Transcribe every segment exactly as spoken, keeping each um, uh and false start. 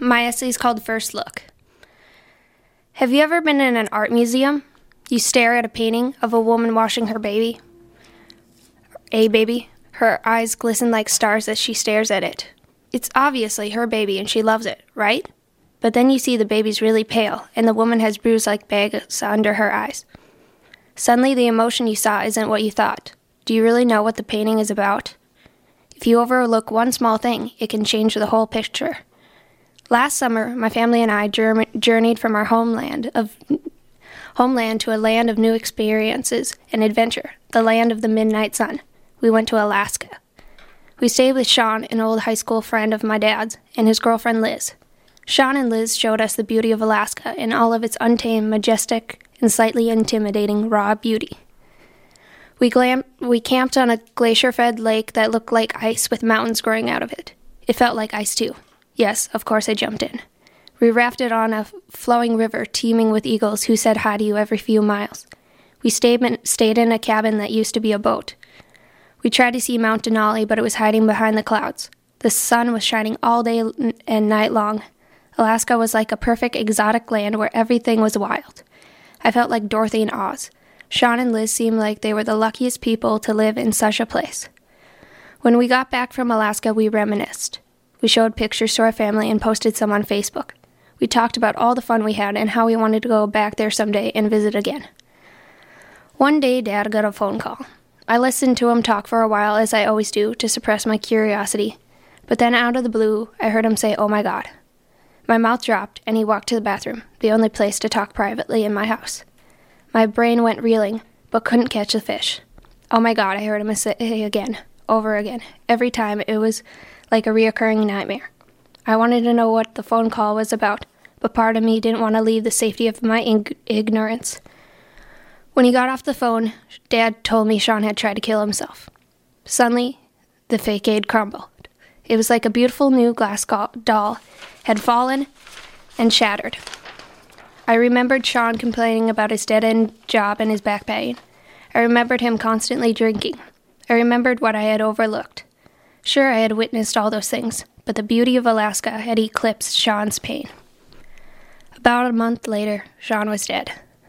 My essay is called First Look. Have you ever been in an art museum? You stare at a painting of a woman washing her baby. A baby. Her eyes glisten like stars as she stares at it. It's obviously her baby and she loves it, right? But then you see the baby's really pale and the woman has bruise-like bags under her eyes. Suddenly the emotion you saw isn't what you thought. Do you really know what the painting is about? If you overlook one small thing, it can change the whole picture. Last summer, my family and I jour- journeyed from our homeland of homeland to a land of new experiences and adventure, the land of the midnight sun. We went to Alaska. We stayed with Sean, an old high school friend of my dad's, and his girlfriend Liz. Sean and Liz showed us the beauty of Alaska in all of its untamed, majestic, and slightly intimidating raw beauty. We, glam- we camped on a glacier-fed lake that looked like ice with mountains growing out of it. It felt like ice, too. Yes, of course I jumped in. We rafted on a flowing river teeming with eagles who said hi to you every few miles. We stayed in, stayed in a cabin that used to be a boat. We tried to see Mount Denali, but it was hiding behind the clouds. The sun was shining all day and night long. Alaska was like a perfect exotic land where everything was wild. I felt like Dorothy in Oz. Sean and Liz seemed like they were the luckiest people to live in such a place. When we got back from Alaska, we reminisced. We showed pictures to our family and posted some on Facebook. We talked about all the fun we had and how we wanted to go back there someday and visit again. One day, Dad got a phone call. I listened to him talk for a while, as I always do, to suppress my curiosity. But then out of the blue, I heard him say, "Oh my God." My mouth dropped, and he walked to the bathroom, the only place to talk privately in my house. My brain went reeling, but couldn't catch the fish. "Oh my God," I heard him say again, over again. Every time, it was like a reoccurring nightmare. I wanted to know what the phone call was about, but part of me didn't want to leave the safety of my ig- ignorance. When he got off the phone, Dad told me Sean had tried to kill himself. Suddenly, the facade crumbled. It was like a beautiful new glass doll had fallen and shattered. I remembered Sean complaining about his dead-end job and his back pain. I remembered him constantly drinking. I remembered what I had overlooked. Sure, I had witnessed all those things, but the beauty of Alaska had eclipsed Sean's pain. About a month later, Sean was dead.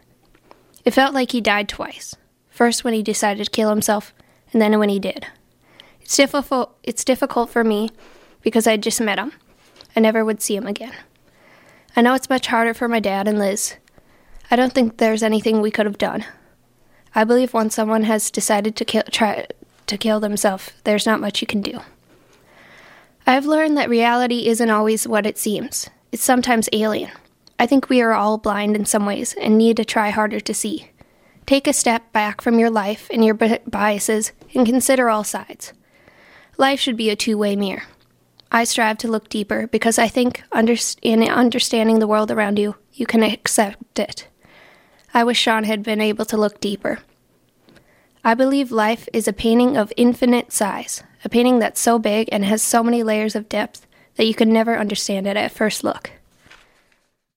It felt like he died twice. First when he decided to kill himself, and then when he did. It's difficult, it's difficult for me because I just met him. I never would see him again. I know it's much harder for my dad and Liz. I don't think there's anything we could have done. I believe once someone has decided to kill, try to kill themselves, there's not much you can do. I've learned that reality isn't always what it seems. It's sometimes alien. I think we are all blind in some ways and need to try harder to see. Take a step back from your life and your biases and consider all sides. Life should be a two-way mirror. I strive to look deeper because I think under- in understanding the world around you, you can accept it. I wish Sean had been able to look deeper. I believe life is a painting of infinite size, a painting that's so big and has so many layers of depth that you can never understand it at first look.